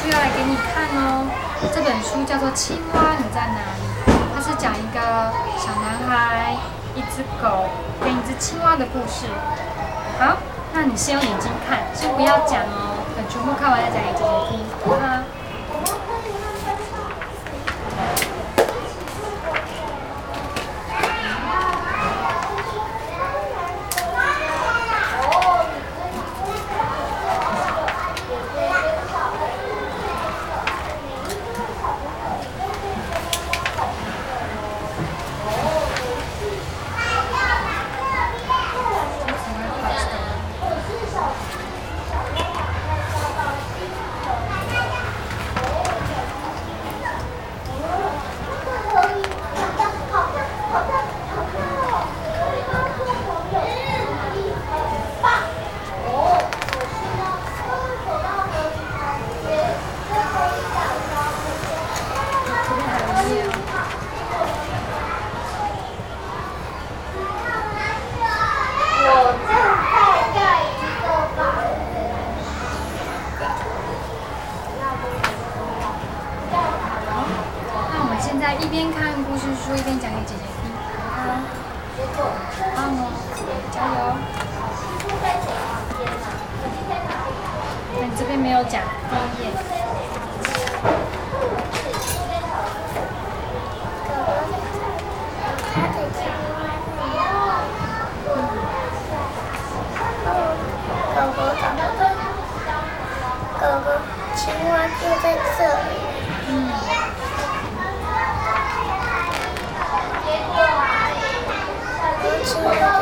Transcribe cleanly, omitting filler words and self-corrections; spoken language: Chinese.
书要来给你看哦。这本书叫做《青蛙你在哪里》，它是讲一个小男孩、一只狗跟一只青蛙的故事。好，那你先用眼睛看，先不要讲哦，等全部看完再讲给姐姐听，好吗？一边看故事书一边讲给姐姐听，好棒哦，加油！那你这边没有讲第一页。 狗狗，青蛙就在这里。青蛙。